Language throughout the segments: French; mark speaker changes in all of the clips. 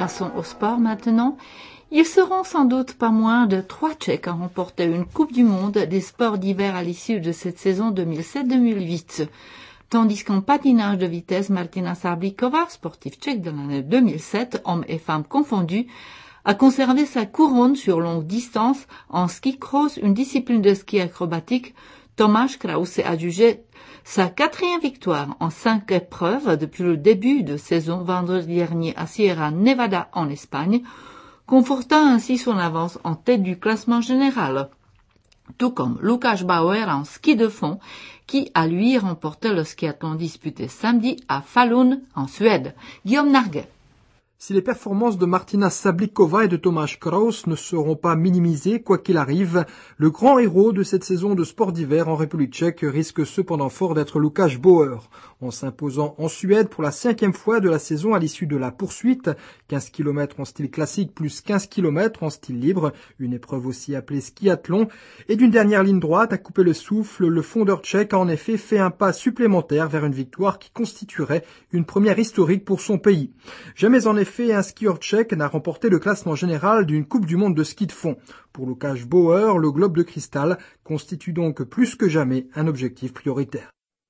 Speaker 1: Passons au sport maintenant. Ils seront sans doute pas moins de 3 Tchèques à remporter une Coupe du Monde des sports d'hiver à l'issue de cette saison 2007-2008. Tandis qu'en patinage de vitesse, Martina Sablikova, sportive tchèque de l'année 2007, hommes et femmes confondus, a conservé sa couronne sur longue distance. En ski cross, une discipline de ski acrobatique, Tomáš Krause a jugé sa 4e victoire en 5 épreuves depuis le début de saison vendredi dernier à Sierra Nevada en Espagne, confortant ainsi son avance en tête du classement général. Tout comme Lukáš Bauer en ski de fond, qui a lui remporté le skiathlon disputé samedi à Falun en Suède. Guillaume Narguet.
Speaker 2: Si les performances de Martina Sablikova et de Tomáš Krause ne seront pas minimisées, quoi qu'il arrive, le grand héros de cette saison de sport d'hiver en République tchèque risque cependant fort d'être Lukáš Bauer. En s'imposant en Suède pour la 5e fois de la saison à l'issue de la poursuite, 15 km en style classique plus 15 km en style libre, une épreuve aussi appelée skiathlon, et d'une dernière ligne droite à couper le souffle, le fondeur tchèque a en effet fait un pas supplémentaire vers une victoire qui constituerait une première historique pour son pays. Jamais en effet un skieur tchèque n'a remporté le classement général d'une Coupe du Monde de ski de fond. Pour Lukáš Bauer, le globe de cristal constitue donc plus que jamais un objectif prioritaire.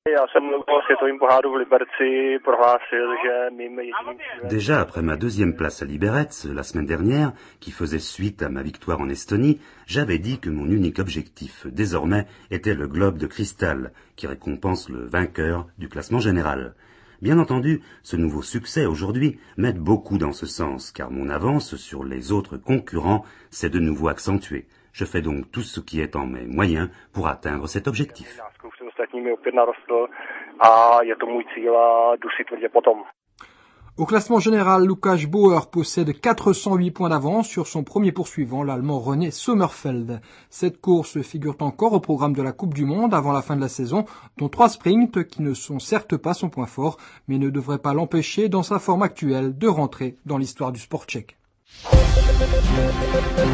Speaker 3: Déjà après ma 2e place à Liberec la semaine dernière, qui faisait suite à ma victoire en Estonie, j'avais dit que mon unique objectif désormais était le globe de cristal, qui récompense le vainqueur du classement général. Bien entendu, ce nouveau succès aujourd'hui m'aide beaucoup dans ce sens, car mon avance sur les autres concurrents s'est de nouveau accentuée. Je fais donc tout ce qui est en mes moyens pour atteindre cet objectif.
Speaker 2: Au classement général, Lukáš Bauer possède 408 points d'avance sur son premier poursuivant, l'Allemand René Sommerfeld. Cette course figure encore au programme de la Coupe du Monde avant la fin de la saison, dont 3 sprints qui ne sont certes pas son point fort, mais ne devraient pas l'empêcher dans sa forme actuelle de rentrer dans l'histoire du sport tchèque.